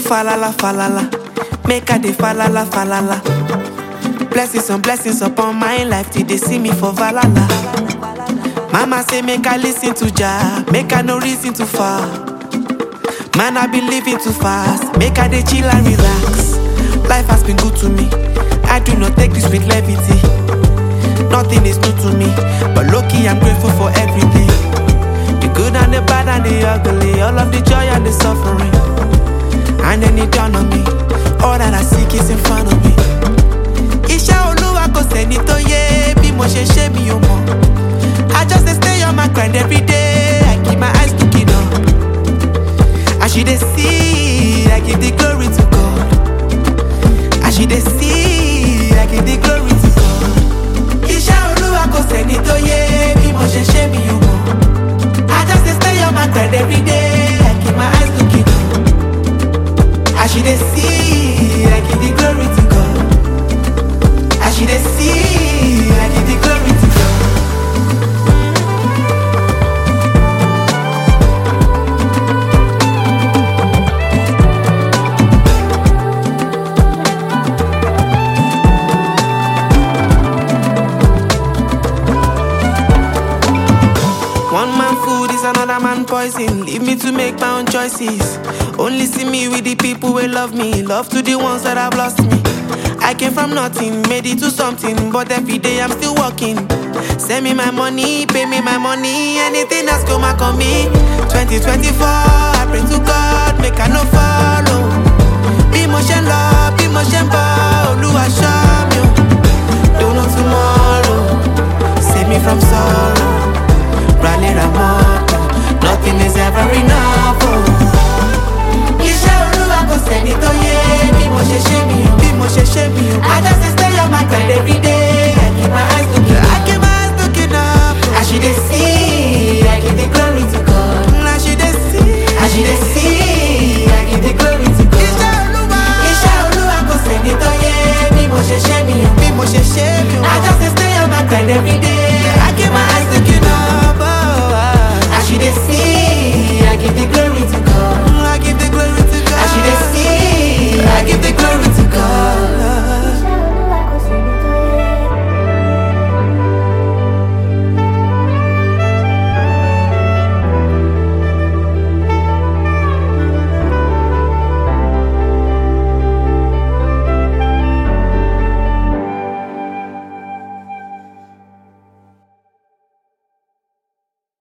falala, falala. Make her dey falala, falala. Blessings on blessings upon my life till they see me for valala. Mama say make I listen to Jah, make I no reason too far. Man, I be living too fast, make I dey chill and relax. Life has been good to me, I do not take this with levity. Nothing is new to me, but low-key I'm grateful for everything. The good and the bad and the ugly, all of the joy and the suffering. And then it dawned on me, all that I seek is in front of me. Iṣẹ́ Olúwa kò sẹ́ni tó yé bí mo ṣe ṣe mi ò mọ̀. I just dey stay on my grind every day, I keep my eyes looking up. As you dey see, I give the glory to God. As you dey see, I give the glory to God. Iṣẹ́ Olúwa kò sẹ́ni tó yé bí mo ṣe ṣe mi ò mọ̀. I just dey stay on my grind every day, I keep my eyes looking up. As you dey see, I give the glory to God. As you dey see, I give the glory to God. One man food is another man poison. Leave me to make my own choices. Only see me with the people who love me. Love to the ones that have lost me. I came from nothing, made it to something. But every day I'm still working. Send me my money, pay me my money. Anything that's come back on me. 2024, I pray to God, make I no follow. Be motion love, be motion ball. Oluwa show me. Don't know tomorrow. Save me from sorrow. Rally Ramoto, nothing is ever enough. Iṣẹ́ Olúwa kò sẹ́ni tó yé bí mo ṣe ṣe mi o, bí mo ṣe ṣe mi o. I just dey stay on my grind every day, I keep my eyes looking up. I keep my eyes looking up. As you dey see, I give the glory to God. As you dey see, as you dey see, I give the glory to God. Iṣẹ́ Olúwa kò sẹ́ni tó yé bí mo ṣe ṣe mi o, bí mo ṣe ṣe mi o. I just dey stay on my grind every day, I keep my eyes looking up. As you dey see, I give the glory.